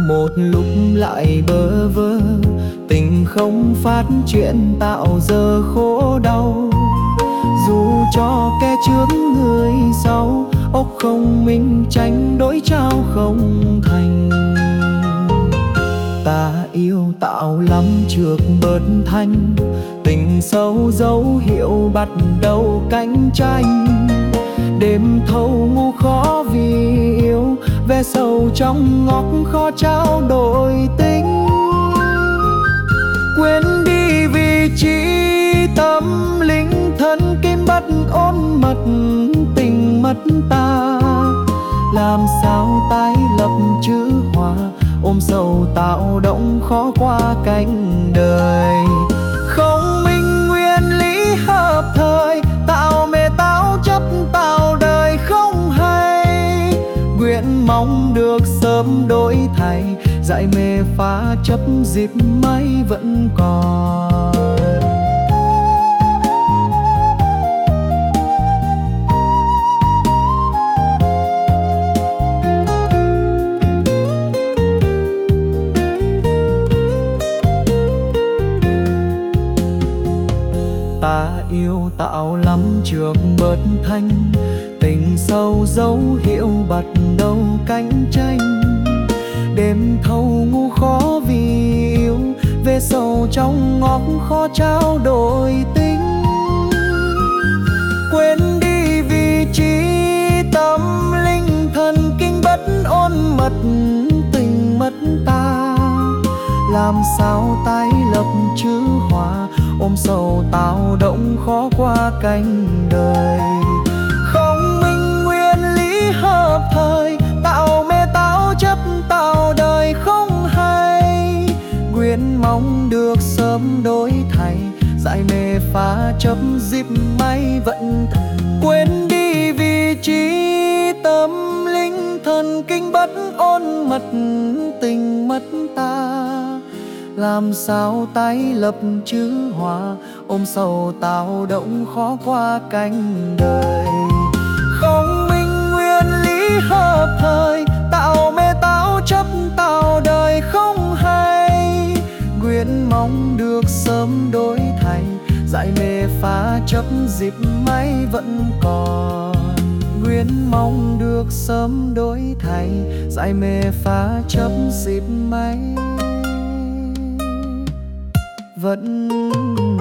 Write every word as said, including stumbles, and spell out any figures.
một lúc lại bơ vơ, tình không phát triển tạo giờ khổ đau. Dù cho kẻ trước người sau, ốc không minh tranh đối trao không thành. Ta yêu tạo lắm trước bớt thanh, tình sâu dấu hiệu bắt đầu cạnh tranh. Đêm thâu ngu khó vì yêu, ve sầu trong ngóc khó trao đổi tính. Quên đi vị trí tâm linh thân kim bất ôn mật tình mất ta. Làm sao tái lập chữ hòa, ôm sầu tạo động khó qua cánh đời. Không minh nguyên lý hợp thời, tạo mê tạo chấp tạo đời không hay. Nguyện mong được sớm đổi thay, dại mê phá chấp dịp may vẫn còn. Ta yêu tạo lắm trước bớt thanh, tình sâu dấu hiệu bắt đầu cạnh tranh. Đêm thâu ngu khó vì yêu, về sầu trong ngóc khó trao đổi tính. Quên đi vị trí tâm linh thần kinh bất ôn mật tình mất ta. Làm sao tái lập chữ hòa, ôm sầu tạo động khó qua cánh đời. Không minh nguyên lý hợp thời, tạo mê tạo chấp tạo đời không hay. Nguyện mong được sớm đổi thay, dại mê phá chấp dịp may vẫn. Quên đi vị trí tâm linh thần kinh bất ôn mật tình mất ta. Làm sao tái lập chữ hòa, ôm sầu tạo động khó qua cánh đời. Không minh nguyên lý hợp thời, tạo mê tạo chấp tạo đời không hay. Nguyện mong được sớm đổi thay, dại mê phá chấp dịp may vẫn còn. Nguyện mong được sớm đổi thay, dại mê phá chấp dịp may vẫn